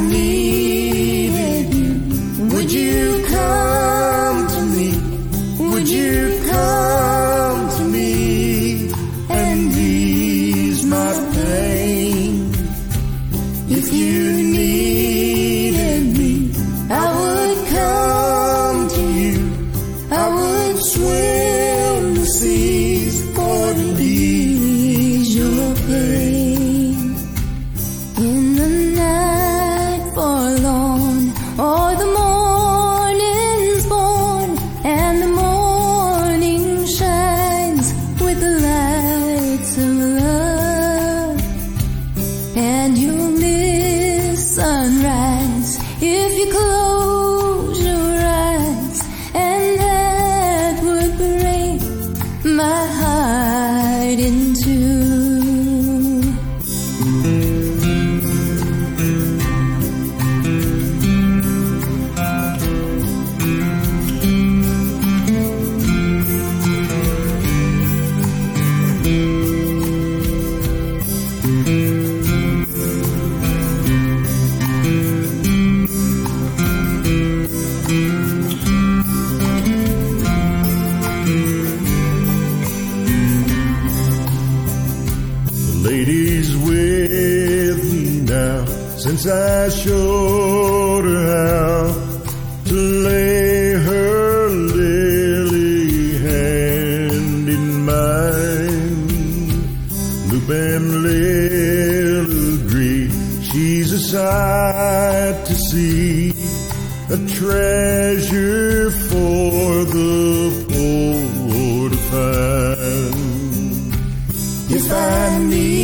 needed you, would you come to me? Would you come to me and ease my pain? If you needed me, I would come to you. I would swim the seas for to ease your pain. In the night forlorn, or the morning's born, and the morning shines with the lights of love, and you'll miss sunrise if you close your eyes, and that would break my heart in two. Lady's with me now, since I showed her how to lay her lily hand in mine. Loop and Lil agree, she's a sight to see, a treasure for the poor to find. If I need